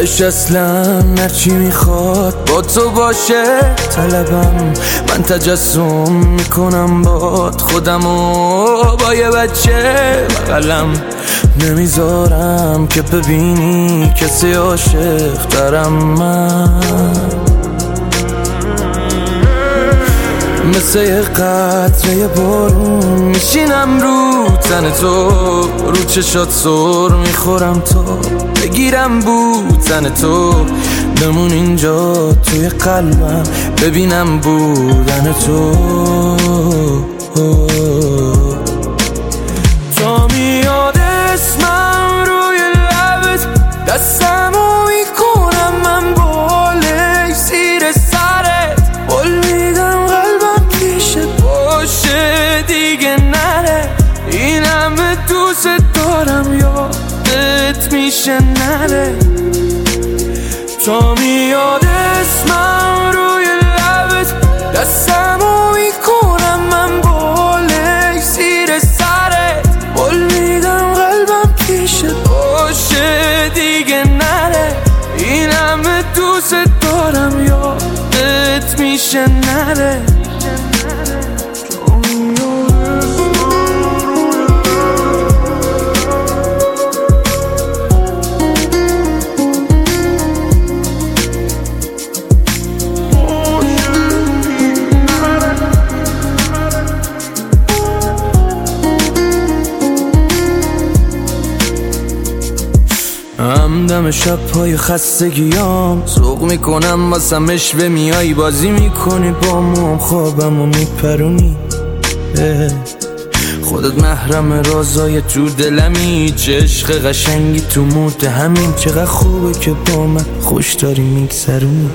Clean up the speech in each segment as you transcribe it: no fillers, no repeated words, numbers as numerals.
تش اصلا هرچی میخواد با تو باشه طلبم. من تجسم میکنم باد خودمو با یه بچه بغلم. نمیذارم که ببینی کسی عاشق دارم من. مثل یه قطره بارون میشینم رو تن تو، رو چشات سر میخورم تا بگیرم بوتن تو. بمون اینجا توی قلبم ببینم بودن تو. تا میاد اسمم روی لبت دستمو میکنم من بالش زیر سرت. قول میدم قلبم پیشت باشه دیگه نره. این همه دوست دارم یادت میشه نره. تا میاد اسمم روی لبت دستمو میکنم من بالش زیر سرت. قول میدم قلبم پیشت باشه دیگه نره. این همه دوست دارم یادت میشه نره. همدم شب‌های خستگیام سوق میکنم واسم اشوه میای بازی میکنی با موام خوابمو میپرونی. خودت محرم رازای تو دلمی، چه عشق قشنگی تو مود همین. چقدر خوبه که با من خوش داری میگذرونی.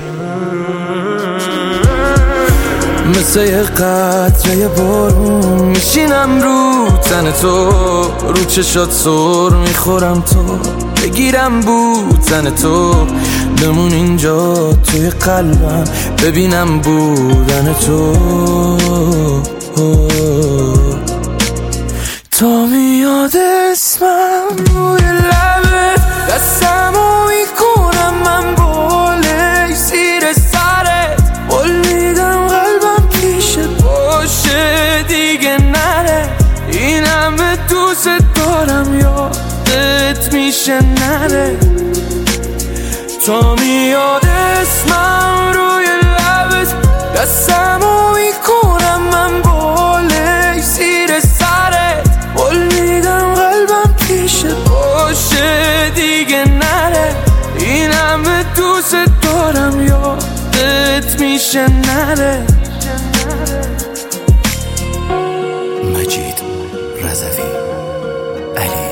مثل یه قطره بارون میشینم رو تن تو، رو چشات سر میخورم تا بگیرم بوتن تو. بمون اینجا توی قلبم ببینم بودن تو. تا میاد اسمم روی لبت دستمو میکنم من بالش زیر سرت. قول میدم قلبم پیشت باشه دیگه نره. این همه دوست دارم یادت میشه نره. تا میاد اسمم روی لبت دستمو میکنم من بالش زیر سرت. قول میدم قلبم پیشت باشه دیگه نره. این همه دوست دارم یادت میشه نره. مجید رضوی علی